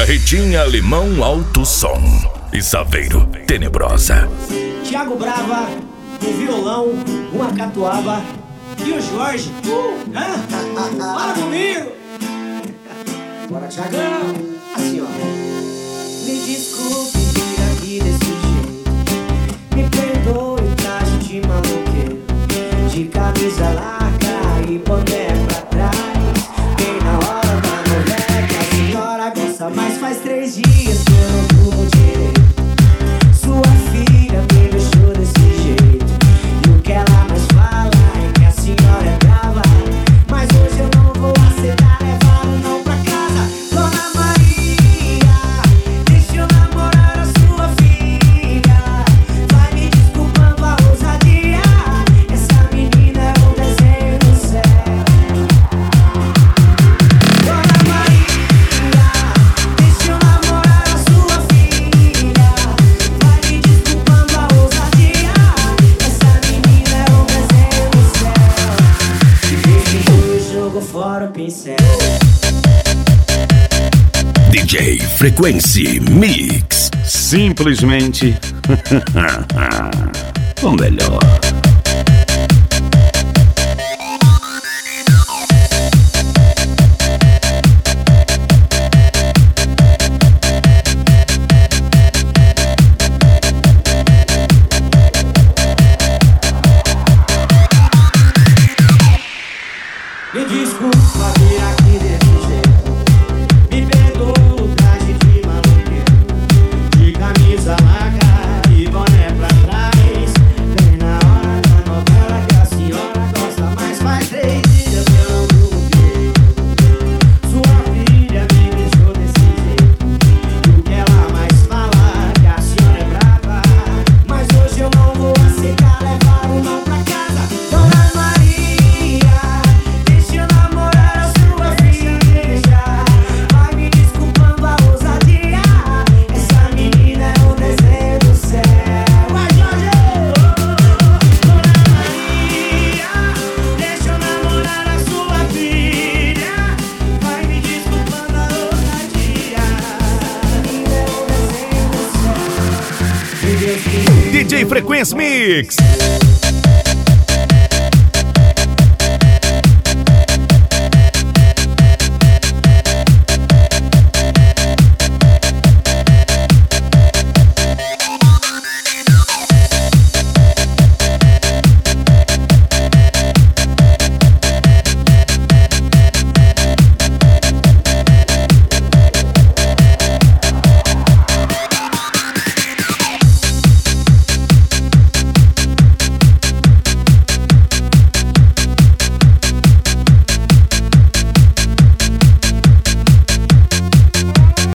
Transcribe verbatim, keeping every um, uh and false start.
Ritinha, Limão, Alto Som e Saveiro, Tenebrosa. Thiago Brava, um violão, uma catuaba e o Jorge. Uh, hã? Fala comigo! Bora, Thiagão! Assim, ó. Me desculpe vir aqui desse jeito, me perdoe o traje de maloqueiro, de camisa larga e boné pra trás, bem na hora da novela que a senhora gosta. Mas faz três dias que eu não durmo direito. Sua filha me deixou desse jeito, e o que ela mais fala é que a senhora é brava. Mas hoje eu não vou aceitar levar um não pra casa. Dona Maria, deixa eu namorar a sua filha. Vai me desculpando a ousadia, essa menina é um desenho do céu. Dona Maria, deixa eu namorar a sua filha. Vai me desculpando a ousadia, essa menina é um desenho do céu. E desde que eu jogo fora o pincel. D J Frequency Mix. Simplesmente o melhor. Me desculpa vir aqui desse jeito, me perdoa o traje de maloqueiro, de camisa larga e boné pra trás, bem na hora da novela que a senhora gosta. Mas faz três dias que eu não durmo direito. Sua filha me deixou desse jeito, e o que ela mais fala é que a senhora é brava. Mas hoje eu não vou aceitar levar um não pra casa. Dona Maria, deixa eu namorar a sua filha. Vai me desculpando a ousadia, essa menina é um desenho do céu. Vai, Jorge! Dona Maria, deixa eu namorar a sua filha. Vai me desculpando a ousadia, essa menina é um desenho do céu. D J Frequency Mix.